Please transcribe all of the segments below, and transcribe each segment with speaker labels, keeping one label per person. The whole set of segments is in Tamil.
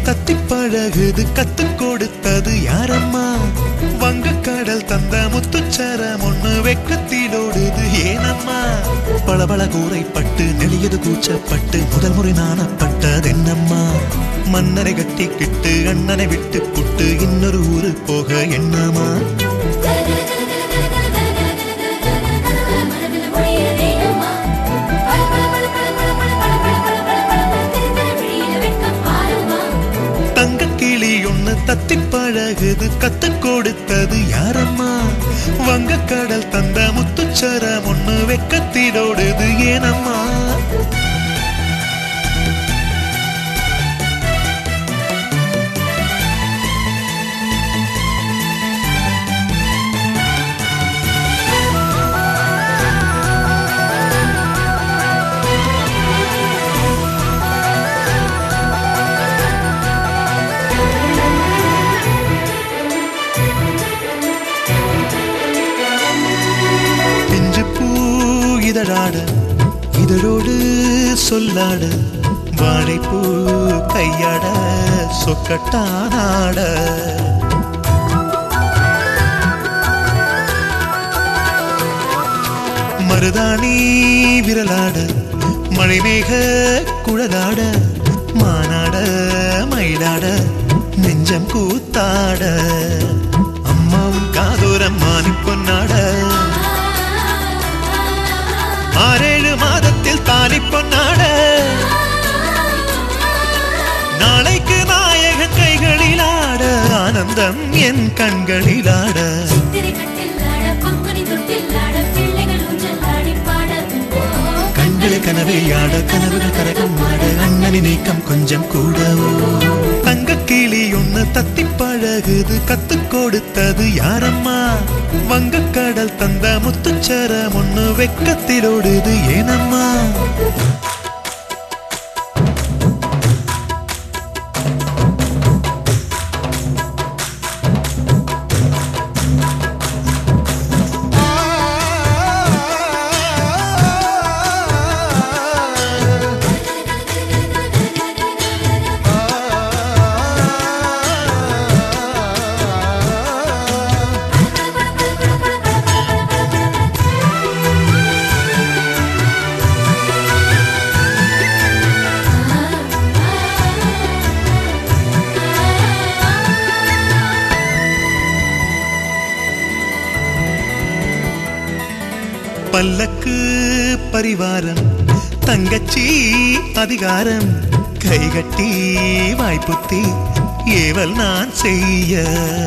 Speaker 1: தத்தி பழகுது கத்து கொடுத்தது யாரம்மா வங்கக்கடல் தந்த முத்துச்சரம் ஒண்ணு வெக்கத்திலோடுது ஏனம்மா பளபள கூரைப்பட்டு நெளியது கூச்சப்பட்டு முதல் முறை நாணப்பட்டது என்னம்மா மன்னரை கட்டிக்கிட்டு அண்ணனை விட்டு புட்டு இன்னொரு ஊரு போக என்னம்மா தத்தி பழகுது கத்து கொடுத்தது யாரம்மா வங்கக்கடல் தந்த முத்துச்சரம் ஒண்ணு வெக்கத்திலோடுது ஏனம்மா இதழோடு சொல்லாட வாழைப்பூ கையாட சொக்கட்டானாட மருதாணி விரலாட மழைமேக குழலாட மானாட மயிலாட நெஞ்சம் கூத்தாட அம்மாவும் காதோரம் மானி பொன்னாட 6-7 மாதத்தில் தாலி பொன்னாட நாளைக்கு நாயகன் கைகளில் ஆட ஆனந்தம் என் கண்களில் ஆட கண்களில் கனவை ஆட கனவுகள் கரகம் ஆட அண்ணனின் நீக்கம் கொஞ்சம் கூடவோ தங்கக்கிளி ஒண்ணு தத்தி பழகுது கத்து கொடுத்தது யாரம்மா வங்கக்கடல் தந்த முத்துச்சரம் ஒண்ணு வெக்கத்திலோடுது ஏனம்மா பல்லக்கு பரிவாரம் தங்கச்சி அதிகாரம் கைகட்டி வாய்ப்புத்தி ஏவல் நான் செய்ய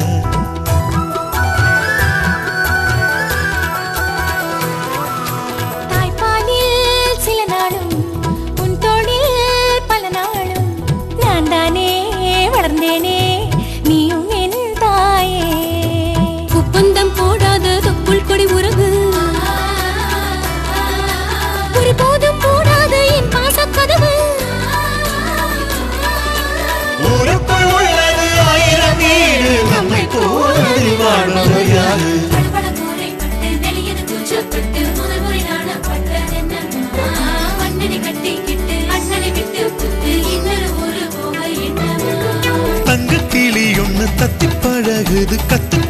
Speaker 2: தாய்ப்பாலில் சில நாளும் உன் தோளில் பல நாளும் நான் தானே வளர்ந்தேனே நீயும் என் தாயே ஒப்பந்தம் போடாத தொப்புள் கொடி உறவு போதும் போடாத என் பாசக்கதவு
Speaker 1: ஊருக்குள் உள்ளது 1000 வீடு நம்மை போல் வாழ்வது யாரு
Speaker 2: பளபள கூரைப்பட்டு நெளியது கூச்சப்பட்டு முதல் முறை நாணப்பட்டது என்னம்மா அண்ணனை கட்டிக்கிட்டு அண்ணனை விட்டு புட்டு இன்னொரு ஊரு போக என்னம்மா
Speaker 1: தங்கக்கிளி ஒண்ணு தத்தி பழகுது கத்து